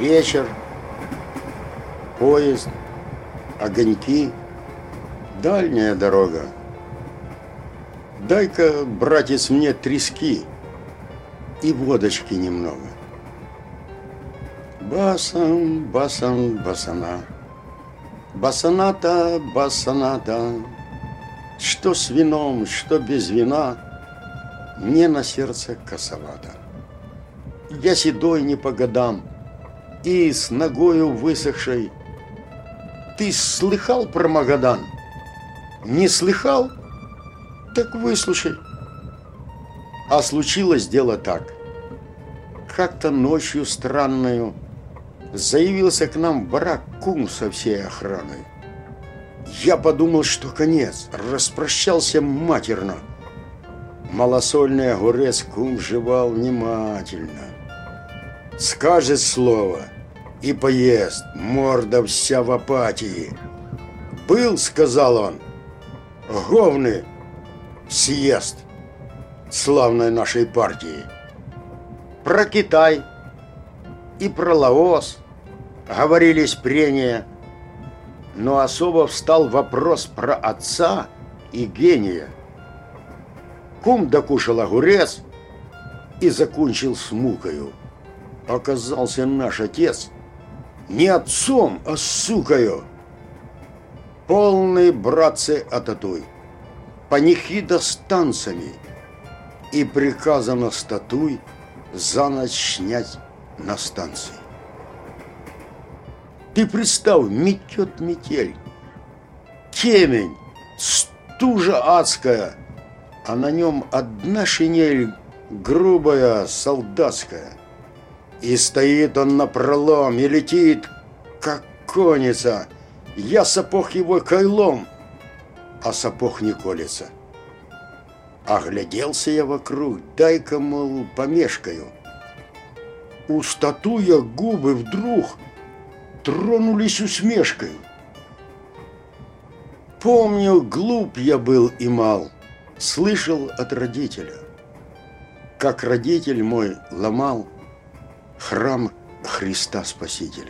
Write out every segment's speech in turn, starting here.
Вечер, поезд, огоньки, дальняя дорога. Дай-ка, братец, мне трески и водочки немного. Басан, басан, басана, басаната, басаната. Что с вином, что без вина, мне на сердце косовато. Я седой не по годам и с ногою высохшей. Ты слыхал про Магадан? Не слыхал? Так выслушай. А случилось дело так. Как-то ночью странною заявился к нам в барак кум со всей охраной. Я подумал, что конец, распрощался матерно. Малосольный огурец кум жевал внимательно. Скажет слово и поест, морда вся в апатии. Был, сказал он, говны съест славной нашей партии. Про Китай и про Лаос говорились прения, но особо встал вопрос про отца и гения. Кум докушал огурец и закончил с мукою. Оказался наш отец не отцом, а сукою. Полный, братцы, ататуй, панихида с танцами, и приказано статуй за ночь снять на станции. Ты представь, метет метель, темень, стужа адская, а на нем одна шинель грубая, солдатская. И стоит он напролом, и летит, как конница. Я сапог его кайлом, а сапог не колется. Огляделся я вокруг, дай-ка, мол, помешкаю. У статуя губы вдруг тронулись усмешкой. Помню, глуп я был и мал, слышал от родителя, как родитель мой ломал храм Христа Спасителя.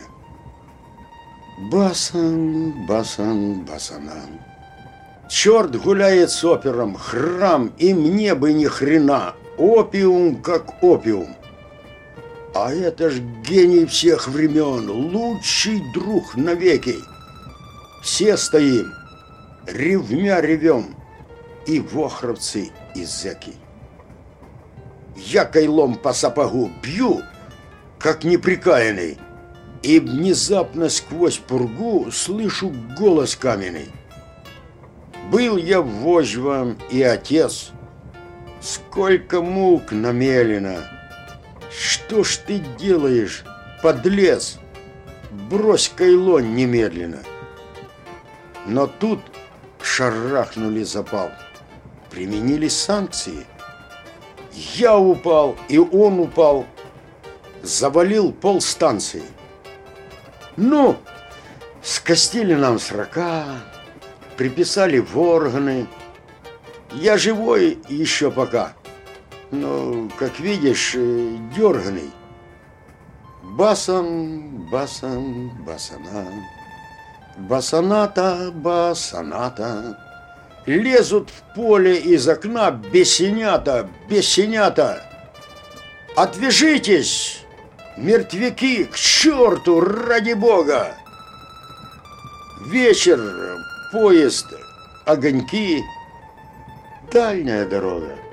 Басан, басан, басанан. Черт гуляет с опером, храм, и мне бы ни хрена. Опиум как опиум. А это ж гений всех времен, лучший друг навеки. Все стоим, ревмя ревем, и вохровцы, и зэки. Я кайлом по сапогу бью, как неприкаянный, и внезапно сквозь пургу слышу голос каменный. Был я вожвом и отец, сколько мук намелено. Что ж ты делаешь, подлец? Брось кайло немедленно. Но тут шарахнули запал, применили санкции. Я упал, и он упал, завалил полстанции. Ну, скостили нам срока, приписали в органы. Я живой еще пока, но, как видишь, дерганый. Басан, басан, басана, басаната, басаната. Лезут в поле из окна бесенята, бесенята. Отвяжитесь, мертвяки, к черту, ради бога! Вечер, поезд, огоньки, дальняя дорога.